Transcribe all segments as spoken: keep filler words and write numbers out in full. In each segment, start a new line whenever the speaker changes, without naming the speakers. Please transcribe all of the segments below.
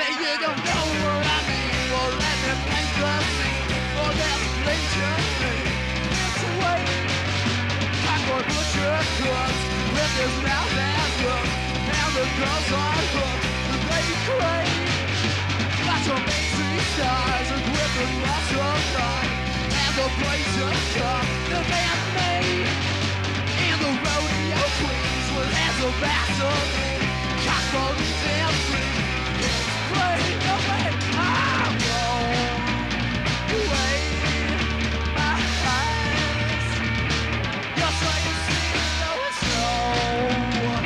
you don't know what I mean. Well, let me paint the scene. Oh, there's a place you need. It's a way. Cardboard butcher cuts with his mouth and hook. And the girls on hook. The baby crane. Got some amazing stars and with the loss of time. And the place of come. The man made. And the rodeo queens with hands of Vaseline. Cockroaches and free. It's great the way I'm going. Away my eyes. Just so you see, though it's nowhere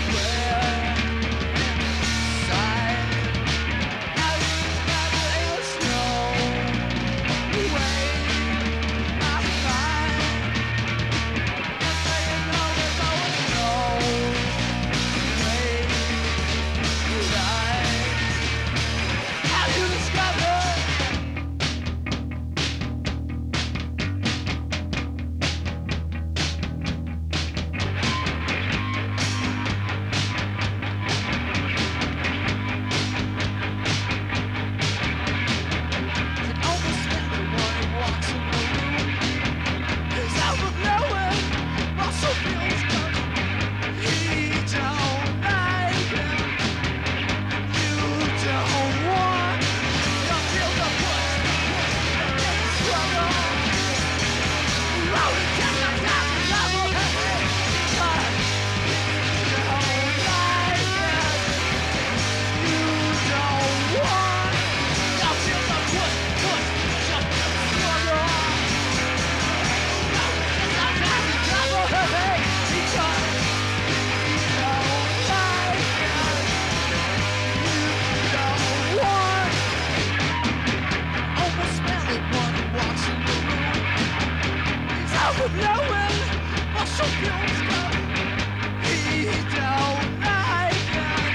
inside. Now there's no way my mind. Just so you know, there's always no way right. How do you discover? Can almost smell it when he walks in the room. He's overblowing, muscle feels good. He don't like him. You don't want. You feel the push, push, and then the struggle. Rolling down the top level, hey, hey, but you don't like it. You don't want. You feel the push, push, push, and then the struggle. Rolling down the top level, hey, hey, because you don't like it. You don't want. Almost smell it when he walks in the room. He's overblowing, muscle feels good. He don't like it.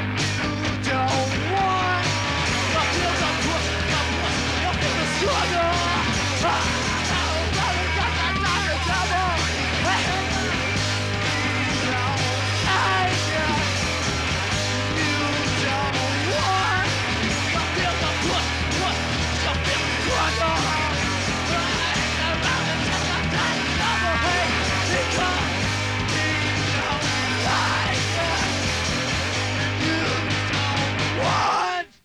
You don't want. You feel the push, the push, you feel the struggle.